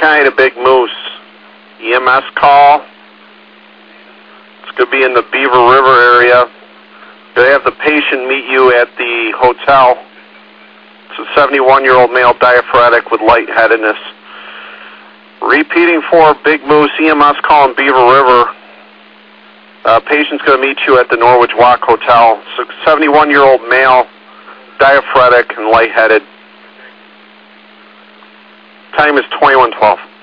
County to Big Moose. EMS call. It's going to be in the Beaver River area. They have the patient meet you at the hotel. It's a 71-year-old male diaphoretic with lightheadedness. Repeating for Big Moose, EMS call in Beaver River. Patient's going to meet you at the Norwich Walk Hotel. It's a 71-year-old male, diaphoretic and lightheaded. Time is 21:12.